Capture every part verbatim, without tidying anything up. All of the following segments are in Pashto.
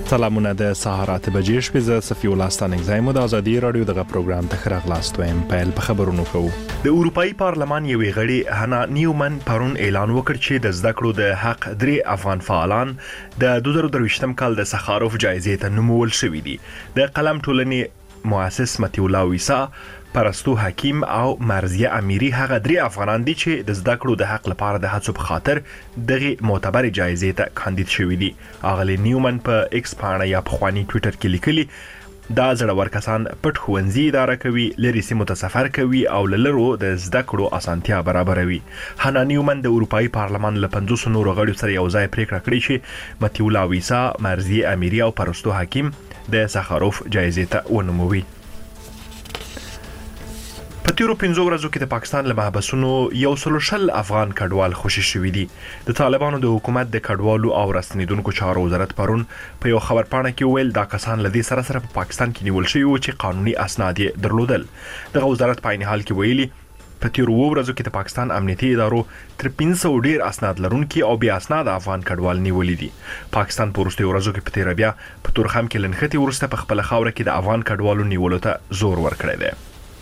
سلامونه د سهار اته بجې شپې ز صفي الله ستانک زایم د ازادي رادیو دغه پروګرام ته خراغلاست وایم پیل په خبرونو کوو. د اروپאי پارلمان یوې غړي هانا نیومن پرون اعلان وکړ چې د زده کړو د حق درې افغان فعالان د دوه زره درویشتم کال د سخاروف جایزې ته نومول شوي دي. د قلم ټولنې مؤسس متي الله ویسا، پرستو حکیم او مرزیه امیری هغه درې افغانان دي چې د زده کړو د حق لپاره د هڅو په خاطر دغه معتبر جایزې ته کاندید شوي دي. اغلی نیومن په ایکس باندې یا په خواني ټوئیټر کې لیکلي دا زړور کسان پټ ښوونځي اداره کوي، لري سیمو ته سفر کوي او لرو د زده کړو اسانتیا برابروي. هانا نیومن د اروپאי پارلمان له پنځوس نورو غړو سره یو ځای پریکړه کړې چې متي الله ویسا، مرزیه امیری او پرستو حکیم د سخاروف جایزې ته ونوموي. په تیرو پنځو ورځو کې د پاکستان له محبسونو یو سل شل افغان کډوال خوشي شوي دي. د طالبانو د حکومت د کډوالو او راستنیدونکو چارو وزارت پرون په یو خبرپاڼه کې ویل دا کسان له دې سره سره په پاکستان کې نیول شوي وو چې قانوني اسناد یې درلودل. دغه وزارت په عین حال کې ویلي په تیرو ورځو کې د پاکستان امنیتي ادارو تر پنځه سوه ډیر اسناد لرونکي او بیا اسناد افغان کډوال نیولي دي. پاکستان په وروستیو ورځو کې په تیره بیا په تورخم کې لنښتې وروسته په خپله خاوره کې د افغان کډوالو نیولو ته زور ورکړی دی.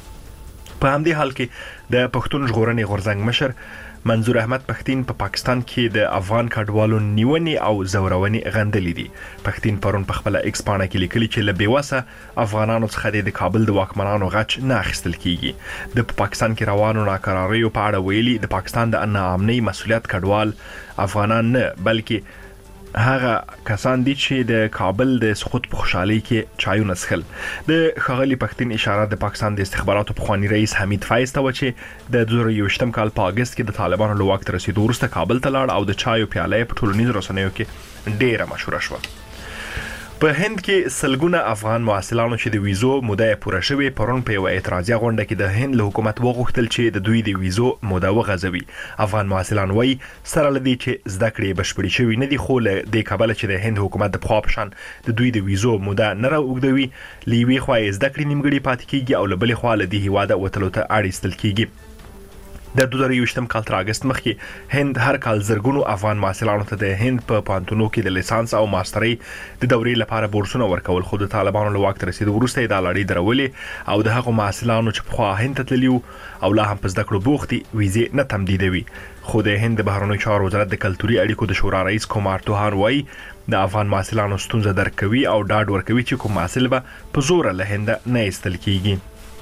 په همدې حال کې د پښتون ژغورنې غورځنګ مشر منظور احمد پښتين په پا پاکستان کې د افغان کډوالو نیونې او زورونې غندلې دي. پښتين پرون په خپل ایکس باندې کې لیکلي چې له بیوسه افغانانو څخه د کابل د واکمنانو غچ نه اخیستل کیږي. د پاکستان کې روانو ناکراریو په اړه ویلي د پاکستان د ناامنۍ مسولیت کډوال افغانان نه بلکې هغه کسان دي چې د کابل د سقوط په خوشحالي کې چایونه څښل. د ښاغلي پښتين اشاره د پاکستان د استخباراتو پخوانی رئیس حمید فایز ته و چې د دوه زره یوویشتم کال په اگست کې د طالبانو له واک ته رسیدو وروسته کابل ته لاړ او د چایو پیاله په ټولنیزو رسنیو کې ډیره مشهوره شوه. په هند کې سلګونه افغان محصلانو چې د ویزو موده پوره شوې پرون په یو اعتراضي غونډه کې د هند له حکومت وغوښتل چې د دوی د ویزو موده وغځوي. افغان محصلان وایي سره لدی چې زده کړې بشپړې شوې نه دي، خو له دې کبله چې د هند حکومت د پخوا په شان د دوی د ویزو موده نه راوږدوي، له یوې خوا یې زده کړې نیمګړې پاتې کیږي او له بلې خوا له دې هیواده وتلو ته اړ ایستل کیږي. د دوه زره یوویشتم کال تر اگست مخکې هند هر کال زرګونو افغان محصلانو ته د هند په پوهنتونونو کې د لیسانس او ماسترۍ د دورې لپاره بورسونه ورکول، خو د طالبانو له واک ته رسیدو وروسته یې دا لړۍ درولې او د هغو محصلانو چې پخوا هند ته تللي او لا هم په زده کړو بوخت دي ویزې نه تمدیدوي. خو د هند د بهرنیو چارو وزارت د کلتوري اړیکو د شورا رئیس کومار توهان وایي د افغان محصلانو ستونزه درک کوي او ډاډ ورکوي چې کوم محصل به په زوره له هند نه ایستل کیږي.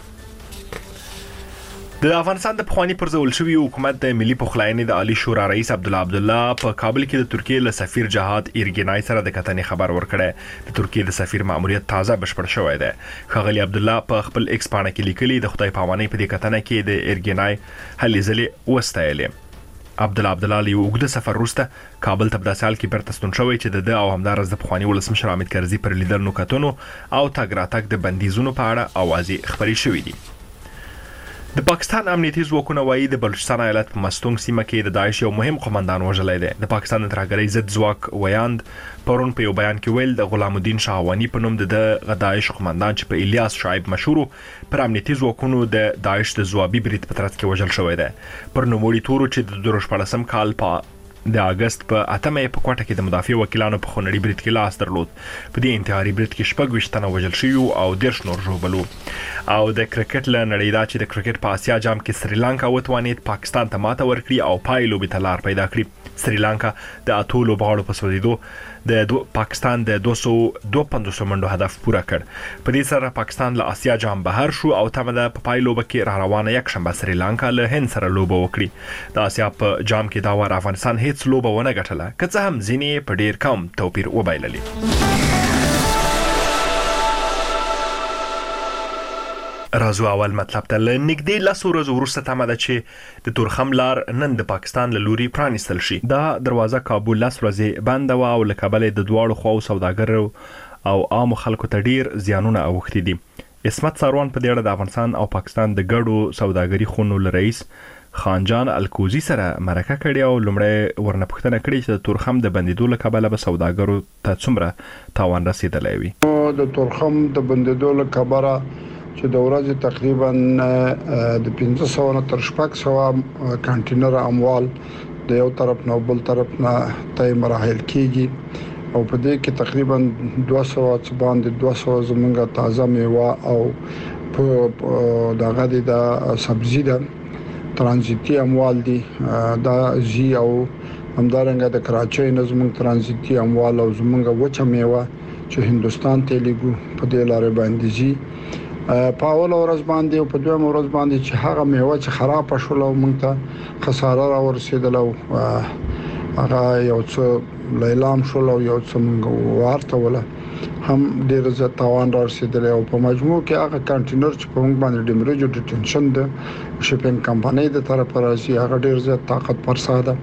د افغانستان د پخوانی پرځول شوی حکومت د ملي پخلاینې د عالی شورا رئیس عبدالله عبدالله په کابل کې د ترکیې له سفیر جهاد ایرګنای سره د کتنې خبر ورکړی. د ترکیې د سفیر ماموریت تازه بشپړ شوی دی. ښاغلي عبدالله په خپل ایکس باندې کې لیکلي د خدای پامانۍ په دې کتنه کې د ایرګنای هلې ځلې وستایلې. عبدالله عبدالله له اوږده سفر وروسته کابل ته په داسې حال کې بیرته ستون شوی چې د ده او همداراز د پخواني ولسمشر حامد کرزي پر لیدلو کتنو او تګ راتګ د بندیزونو په اړه اوازې خپرې شوې دي. د پاکستان امنیتي ځواکونه وایي د بلوچستان ایالت په مستونګ سیمه کې د داعش یو مهم قومندان وژلی دی. د پاکستان د ترهګرۍ ضد ځواک ویاند پرون په یو بیان کې ویل د غلام الدین شاهوانی په نوم د داعش قومندان چې په الیاس شعیب مشهور پر امنیتي ځواکونو د داعش د ځوابي برید په ترڅ کې وژل شوی دی. پر نوموړي تورو چې د دوه زره شپاړسم کال په د اگست په اتمه په کوټه کې د مدافع وکیلانو په خونړي برید کې لاس درلود. په دې انتحاري برید کې شپږ ویشت تنه وژل شوي او دېرش نور ژوبل. او د کرکټ له نړۍ دا چې د کرکټ په اسیا جام کې سریلانکا وتوانید پاکستان ته ماته ورکړي او پای لوبې ته لار پیدا کړي. سریلانکا د اتو لوبغاړو په سوځېدو د پاکستان د دوه سوه دوه پنځوس منډو هدف پوره کړ. په دې سره پاکستان له اسیا جام بهر شو او تمه ده په پای لوبه کې را روانه یکشنبه سریلانکا له هند سره لوبه وکړي. د اسیا په جام کې دا وار افغانستان هیڅ لوبه ونه ګټله، که څه هم ځینې په ډیر کم توپیر وبایللې. رازو اول مطلب ته له نږدې لسو ورځو وروسته تمه ده چې د تورخم لار نن د پاکستان له لوري پرانیستل شي. دا دروازه کابل لس ورځې بنده وه او له کبله د دواړو خواو سوداګرو او عامو خلکو ته ډیر زیانونه اوښتي دي. عصمت ساروان په دې اړه د افغانستان او پاکستان د ګډو سوداګري خونو له رئیس خانجان الکوزي سره مرکه کړې او لومړی ورنه پوښتنه کړې چې د تورخم د بندیدو له کبله به سوداګرو ته څومره تاوان رسېدلی وي. د تورخم د بندیدو له کبله چې د ورځې تقریبا د پنځه سوه نه تر شپږ سوه کانټینر اموال د یو طرف نه بل طرف نه طی مراحل کیږي. او په دې کې تقریبا دوه سوه څه باندې دوه سوه زمونږه تازه میوه او په دغه د سبزی ده ترانزیتي اموال دي دا زی او همدارنګه د کراچۍ نظم ترانزیتي اموال او زمونږه وچه میوه چې هندستان ته لګو په دې لارې باندې زی په اول ورځ باندې او په دویم ورځ باندې چې هغه میوه چې خراب شول او موږ ته خساره را ورسېدل او هغه یو څه لیلام شول او یو څه موږ ورته ولا هم ډیر زیات تاوان را رسیدلی او په مجموع کې هغه کانټینر چې په موږ باندې ډیمریج او ډیټنشن د شپینګ کمپنۍ د طرفه راځي هغه ډیر زیات طاقت پر ساده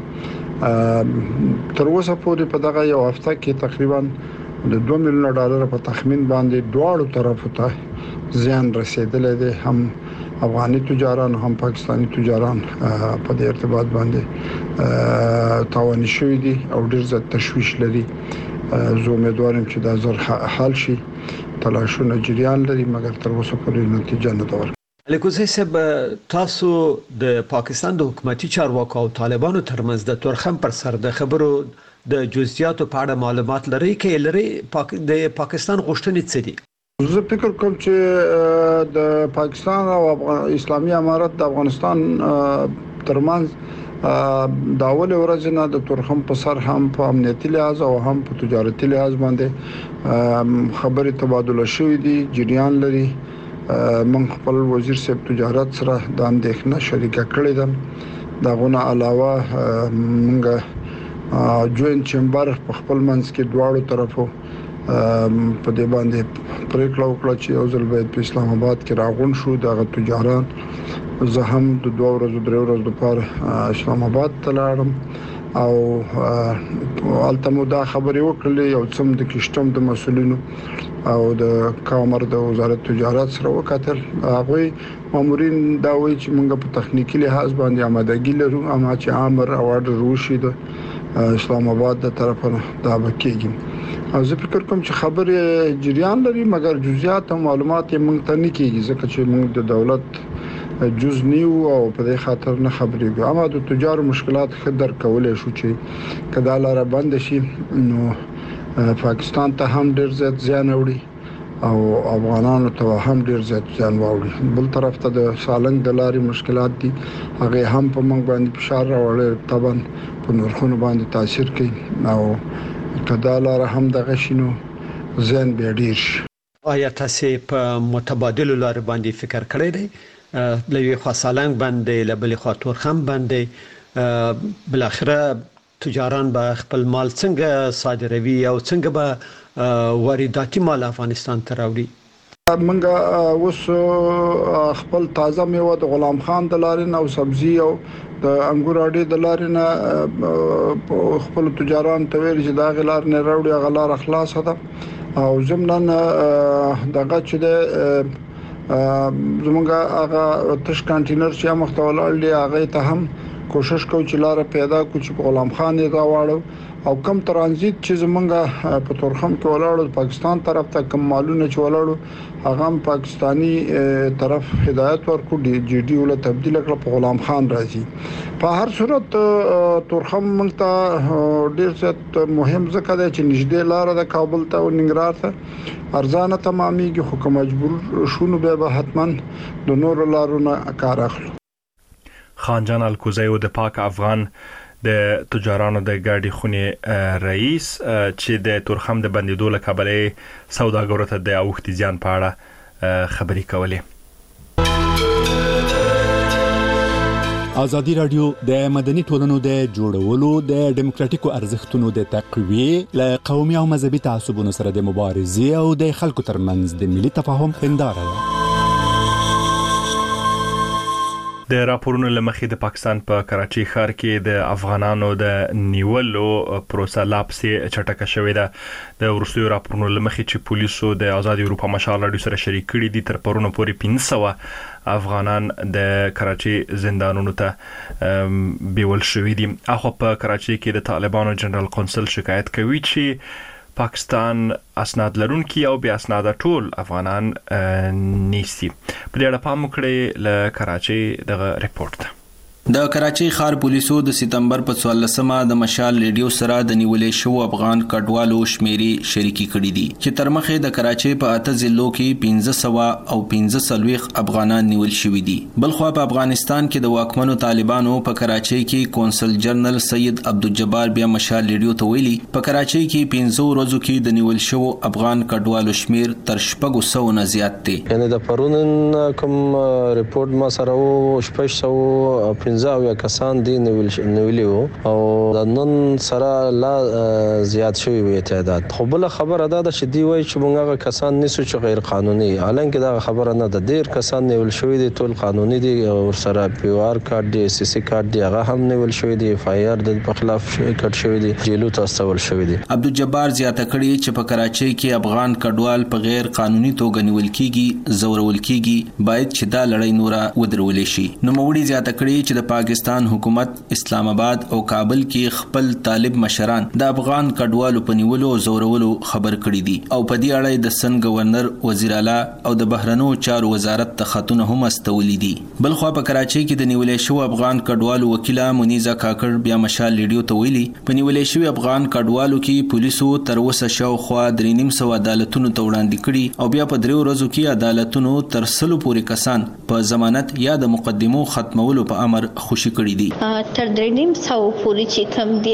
تر اوسه پورې په دغه یو هفته کې تقریبا د دوه میلیون ډالر په تخمین باندې دواړو طرفو ته زیان رسیدلی دی هم افغاني تجاران هم پاکستانی تجاران په دې ارتباط باندې تاوان شوي دي او ډیر زیات تشویش لري زه امیدوارم چې دا زر حل شي تلاشونه جریان لري مګر تر اوسه پورې نتیجه نه ده ورکړې. الکوزی صاحب تاسو د پاکستان د حکومتي چارواکو او طالبانو ترمنځ د تورخم پر سر د خبرو د جزئیاتو په اړه معلومات لري کې لري پاک د پاکستان غوښتنې څه دي؟ زه فکر کوم چې د پاکستان او اسلامي امارت د افغانستان ترمنځ دا اول ورځ نه د تورخم په سر هم په امنیتي لحاظ او هم په تجارتي لحاظ باندې خبرې تبادله شوې دي جریان لري. من خپل وزیر صاحب تجارت سره د اندېښنه شریکه کړې ده. داغونه علاوه موږ جوینټ چمبر په خپل منځ کې دواړو طرفو په دې باندې پریکړه وکړه چې یو ځل باید په اسلام آباد کې راغون شو دغه تجاران زه هم د دوه ورځې درې ورځې لپاره اسلام آباد ته لاړم او الته مو دا خبرې وکړلې یو څم د کشتم د مسولینو او د کامر د وزارت تجارت سره وکتل هغه مامورین دا وایي چې موږ په تخنیکی لحاظ باندې آمادګي لرو اما چې امر او اورډر وشي د اسلام آباد د طرفه دا وکیږي او زه فکر کوم چې خبرې جریان لري مګر جزئیات او معلومات یې موږ ته نه کیږي ځکه چې موږ د دولت جز نیو او په دې خاطر نه خبرېږو اما د تجارو مشکلات خدر کولای شو چې کدا لاره بند شي نو پاکستان ته هم ډیر زیات زیان وړي او افغانانو ته هم ډیر زیات زیان وړي. بل طرف ته د سالنګ د لارې مشکلات دي هغه هم په موږ باندې فشار راوړي طبعا په نورخونو باندې تاثیر کوي او کدا لاره هم د غشینو زیان به ډیر شي. آیا تاسو په متبادل لار باندې فکر کړی دی؟ لوی خاصالنګ باندې لبل خاطر خم باندې بل اخره تجاران به خپل مال څنګه صادروي او څنګه به وارداتي مال افغانستان ته راوړي؟ منګه اوس خپل تازه میوه د غلام خان د لارې او سبزی او د انګور اډې د لارې نه خپل تجاران ته ویل چې دا غلار نه راوړي غلار اخلاص ده او زمنن دغه چې د زمونږه هغه تش کانټینر چې مختولل دی هغه ته هم کوشش کوو چې لار پیدا کړو چې غلام خان یې راوړو او کم ترانزیت چې زمونږه په تورخم کې ولاړو پاکستان طرف ته کم مالونه چې ولاړو هغه هم پاکستانی طرف هدایت ورکړو ډي جی ډي ول تبديل کړ په غلام خان راځي. په هر صورت تورخم ملته ډیر څه مهم ځکه دی چې نږدې لار د کابل ته او ننګرهار ته ارزانه تمامېږي خو کوم مجبور شونو به حتمان د نور لارونو کار اخلو. خانجان الکوزی او د پاک افغان د تجارانو د ګاډي خونې رئیس چې د تورخم د بندیدو له کبلې سوداګرو ته د اوښتي زیان په اړه خبرې کولې. ازادي رادیو د مدني ټولنو د جوړولو د ډیموکراتیکو ارزښتونو د تقویې له قومي او مذهبي تعصبونو سره د مبارزې او د خلکو ترمنځ د ملي تفاهم هنداره ده. د راپورونو لمخې د پاکستان په کراچي ښار کې د افغانانو د نیولو پروسه لا پسې چټکه شوې ده. د ورستیو راپورونو لمخې چې پولیسو د آزاد اروپا مشال راډیو سره شریک کړي دي تر پرونه پورې پنځه سوه افغانان د کراچي زندانونو ته بیول شوي دي. اخو په کراچي کې د طالبانو جنرال قونسل شکایت کوي چې پاکستان اسناد لرونکي او بیا اسناد ټول افغانان نیسي. په دې اړه پام وکړئ له کراچي دغه ریپورت ته. د کراچۍ ښار پولیسو د سپتمبر په څوارلسمه د مشال ریډیو سره د نیولې شو افغان کډوالو شمیرې شریکي کړې دي چې تر مخه د کراچۍ په اته ضلعو کې پنځه سوه او پنځه سلويخ افغانان نیول شوي دي. بلخو په افغانستان کې د واکمنو طالبانو په کراچۍ کې کونسل جنرال سید عبدالجبار بیا مشال ریډیو ته ویلي په کراچۍ کې پنځه ورځو کې د نیول شو افغان کډوالو شمیر تر شپږ سوه نه زیات دی. یعنی د پرون کوم ریپورت ما سره وو شپږ سوه پنځه او کسان دي نیولي وو او د نن سره لا زیات شوی وي تعداد. خو بل خبره ده چې دی وایي چې موږ کسان نسو چې غیر قانوني، حالانکه دا خبره نه ده. ډیر کسان نیول شوی دي ټول قانوني دي او سره پی آر کارت دی، سی سی کارت دی، هغه هم نیول شوی دي، اف آی آر د په خلاف کټ شوی دي، جیلو ته استول شوی دي. عبدالجبار زیاته کړي چې په کراچۍ کې افغان کډوال په غیر قانوني توګه نیول کیږي، زورول کیږي، باید چې دا لړۍ نوره ودرولې شي. نو موړي زیاته کړي چې د پاکستان حکومت اسلام آباد او کابل کې خپل طالب مشران د افغان کډوالو په نیولو او زورولو خبر کړي دي او په دې اړه د سن گورنر وزیر اعلی او د بهرنیو چارو وزارت ته خطونه هم استولي دي. بلخو په کراچۍ کې د نیولې شو افغان کډوالو وکیله منیزه کاکړ بیا مشال ریډیو ته ویلي په نیولې شو افغان کډوالو کې پولیسو تر اوسه شاوخوا درې نیم سوه عدالتونو ته وړاندې کړي او بیا په دریو ورځو کې عدالتونو تر سلو پورې کسان په ضمانت یا د مقدمو ختمولو په امر خوشي کړي دي. تر درې نیم سوه پورې چې کوم دي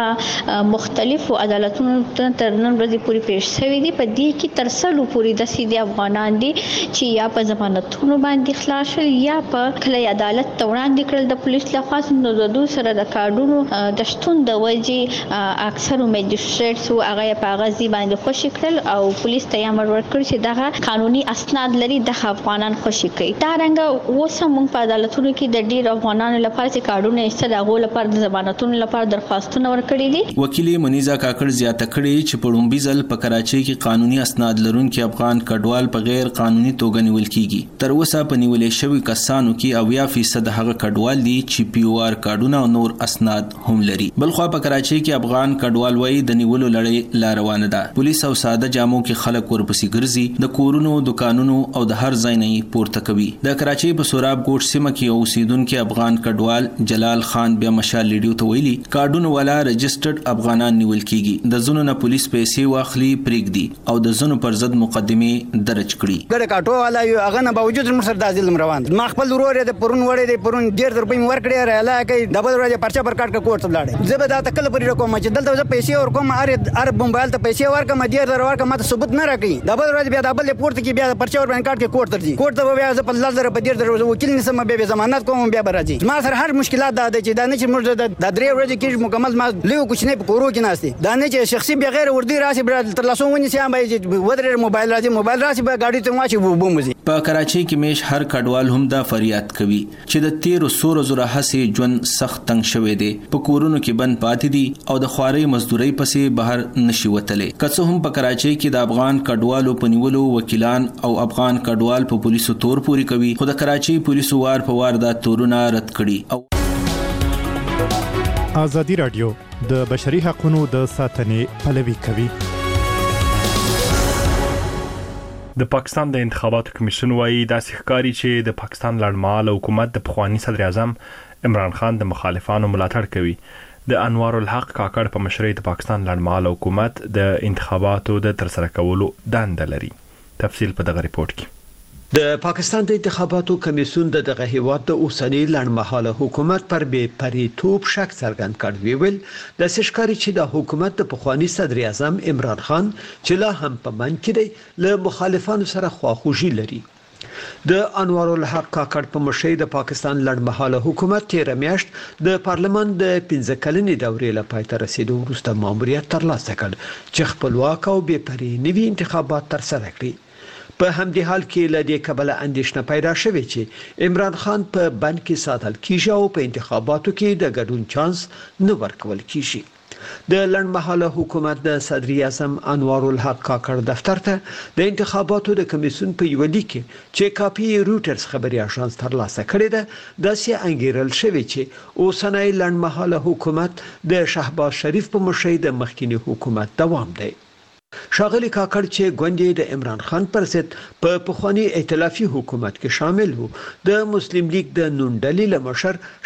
هغه مختلفو عدالتونو ته تر نن ورځې پورې پیښ شوي دي. په دې کې تر سلو پورې د سیدي افغانان دي چې یا په ضمانتونو باندې خلاص شول یا په کلي عدالت ته وړاندې کړل د پولیس لخوا. نو د دوی سره د کارډونو د شتون د وجې اکثرو میجسټریټس هغه په غازي باندې خوشي کړل او پولیس ته امر ورکړ چې دغه قانوني اسناد لري د افغانان خوشي کوي. دا رنګ اوس هم په عدالتونو کې د ډیر افغانانو لپاره چې کارډونه ایستل هغه لپاره د ضمانتونو لپاره درخواستونه ورکړي دي. وکیل منیزه کاکړ زیاته کړي چې په لومبي ځل په کراچۍ کې قانوني اسناد لرونکي افغان کډوال په غیر قانوني توګه نیول کیږي. تر اوسه په نیولې شوی کسانو کې اویا فیصد هغه کډوال دي چې پی او آر کارډونه او نور اسناد هم لري. بلخو په کراچۍ کې افغان کډوال وایي د نیولو لړۍ لا روانه ده. پولیس او ساده جامو کې خلک ورپسې ګرځي، د کورونو، دکانونو او د هر ځای نه پورته کوي. د کراچۍ په سوراب ګوټ سیمه کې اوسیدونکو افغان کډوال جلال خان بیا مشال ریډیو ته ویلي کارډونه والا رجسټرډ افغانان نیول کیږي، د زونو نه پولیس پیسې واخلي پرېږدي او د زونو پر ضد مقدمه درج کړي. ګډه کاټو والا یو هغه نه باوجود موږ سره د ظلم روان دي. ما خپل ورور د پرون وړې د پرون ډیر در په ور کړی رااله کوي ډبل ورځ پرچا پر کاټ کوټ لاړې. زه به دا تکل پرې کوم چې دلته پیسې ور کوم ار ار موبایل ته پیسې ورکم ډیر در ورکم ماته ثبوت نه راکړي. ډبل ورځ بیا ډبل پورت کې بیا پرچا ور باندې کاټ کې کوټ ترځي. کوټ ته بیا زه په لزر په ډیر در وکیل نسم به ضمانت کوم بیا راځي. ما سره هر مشکلات دا چې دا نه چې موږ د درې ورځې کې مکمل ما لیو کوچنی په کورو کې ناشتي دا نه چې شخصي بغیر وردی راشي تر لاسو ونی سي به ودرې موبایل راځي موبایل راشي به گاډي ته واچي بومځي. په کراچۍ کې میش هر کډوال هم دا فریاد کوي چې د تیر سور زره هسي ژوند سخت تنگ شوی دی، په کورونو کې بند پاتې دي او د خواري مزدوري پسې بهر نشي وتلې. کڅو هم په کراچۍ کې د افغان کډوالو په نیولو وکیلان او افغان کډوال په پولیسو تور پوری کوي، خو د کراچۍ پولیسو وار په وار دا تورونه رد کړي. او ازادي رادیو د بشري حقوقو د ساتنې پلوي کوي. د پاکستان د انتخاباتو کمیشن وايي دا ښکاری چې د پاکستان لړمحاله حکومت د پخوانی صدر اعظم عمران خان د مخالفانو ملاتړ کوي. د انوار الحق کاکړ په مشرۍ د پاکستان لړمحاله حکومت د انتخاباتو د ترسره کولو دنده لري. تفصیل په دغه ریپورت کې. د پاکستان د انتخاباتو کمیسیون د دغه هیواد د اوسنی لړمحاله حکومت پر بې پریتوب شک څرګند کړ. ویل د سشکاري چې د حکومت د پخوانی صدر اعظم عمران خان چې لا هم په من کې دی له مخالفانو سره خواخوږي لري. د انوار الحق کاکړ په مشرۍ د پاکستان لړمحاله حکومت تیر میاشت د پارلمان د پنځه کلنې دورې لپاره تر رسیدو وروسته ماموریت ترلاسه کړ چې خپلواک او بې پرې نوي انتخابات ترسره کړي. په همدې حال کې لدې کبله اندېښنه پیدا شوې چې عمران خان په بند کې ساتل کیږي او په انتخاباتو کې د ګډون چانس نه ورکول کیږي. د لړمحاله حکومت د صدر اعظم انوار الحق کاکړ دفتر ته د انتخاباتو د کمیسیون په یو لیک چې کاپی روټرز خبري اژانس ترلاسه کړې ده داسې انګیرل شوی چې اوسنۍ لړمحاله حکومت د شهباز شریف په مشرۍ د مخکینی حکومت دوام دی. شاغلی کاکړ چې ګوندې د عمران خان پر ضد په پخوانی ائتلافي حکومت کې شامل وو د مسلم لیگ د نون ډلې لمشر